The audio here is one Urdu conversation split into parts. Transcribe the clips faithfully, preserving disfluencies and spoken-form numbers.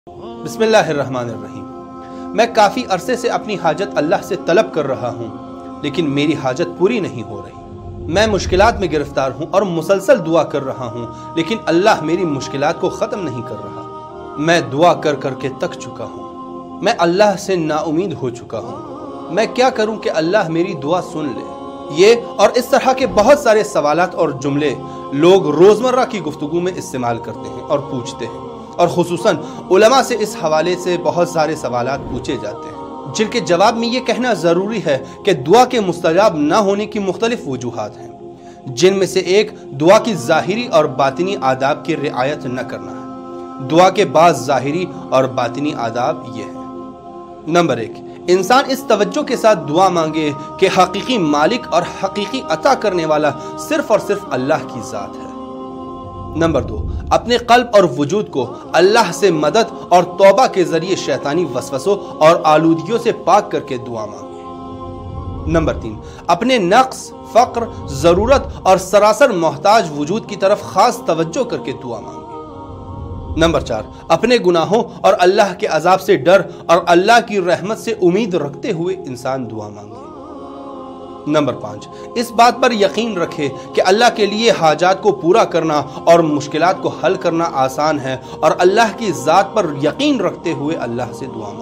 بسم اللہ الرحمن الرحیم۔ میں کافی عرصے سے اپنی حاجت اللہ سے طلب کر رہا ہوں، لیکن میری حاجت پوری نہیں ہو رہی۔ میں مشکلات میں گرفتار ہوں اور مسلسل دعا کر رہا ہوں، لیکن اللہ میری مشکلات کو ختم نہیں کر رہا۔ میں دعا کر کر کے تک چکا ہوں۔ میں اللہ سے نا امید ہو چکا ہوں۔ میں کیا کروں کہ اللہ میری دعا سن لے؟ یہ اور اس طرح کے بہت سارے سوالات اور جملے لوگ روزمرہ کی گفتگو میں استعمال کرتے ہیں اور پوچھتے ہیں، اور خصوصاً علماء سے اس حوالے سے بہت سارے سوالات پوچھے جاتے ہیں، جن کے جواب میں یہ کہنا ضروری ہے کہ دعا کے مستجاب نہ ہونے کی مختلف وجوہات ہیں، جن میں سے ایک دعا کی ظاہری اور باطنی آداب کی رعایت نہ کرنا ہے۔ دعا کے بعض ظاہری اور باطنی آداب یہ ہیں۔ نمبر ایک، انسان اس توجہ کے ساتھ دعا مانگے کہ حقیقی مالک اور حقیقی عطا کرنے والا صرف اور صرف اللہ کی ذات ہے۔ نمبر دو، اپنے قلب اور وجود کو اللہ سے مدد اور توبہ کے ذریعے شیطانی وسوسوں اور آلودگیوں سے پاک کر کے دعا مانگے۔ نمبر تین، اپنے نقص، فقر، ضرورت اور سراسر محتاج وجود کی طرف خاص توجہ کر کے دعا مانگے۔ نمبر چار، اپنے گناہوں اور اللہ کے عذاب سے ڈر اور اللہ کی رحمت سے امید رکھتے ہوئے انسان دعا مانگے۔ نمبر پانچ، اس بات پر یقین رکھے کہ اللہ کے لیے حاجات کو پورا کرنا اور مشکلات کو حل کرنا آسان ہے، اور اللہ کی ذات پر یقین رکھتے ہوئے اللہ سے دعا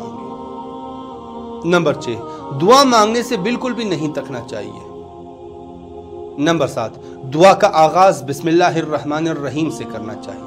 مانگے۔ نمبر چھ، دعا مانگنے سے بالکل بھی نہیں تکنا چاہیے۔ نمبر سات، دعا کا آغاز بسم اللہ الرحمن الرحیم سے کرنا چاہیے۔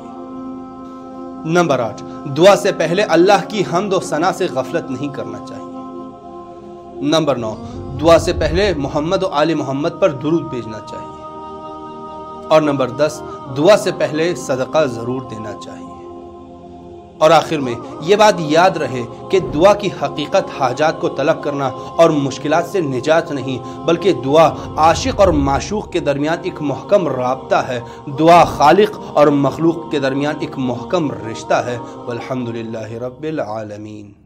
نمبر آٹھ، دعا سے پہلے اللہ کی حمد و ثنا سے غفلت نہیں کرنا چاہیے۔ نمبر نو، دعا سے پہلے محمد و آل محمد پر درود بھیجنا چاہیے۔ اور نمبر دس، دعا سے پہلے صدقہ ضرور دینا چاہیے۔ اور آخر میں یہ بات یاد رہے کہ دعا کی حقیقت حاجات کو طلب کرنا اور مشکلات سے نجات نہیں، بلکہ دعا عاشق اور معشوق کے درمیان ایک محکم رابطہ ہے۔ دعا خالق اور مخلوق کے درمیان ایک محکم رشتہ ہے۔ والحمدللہ رب العالمین۔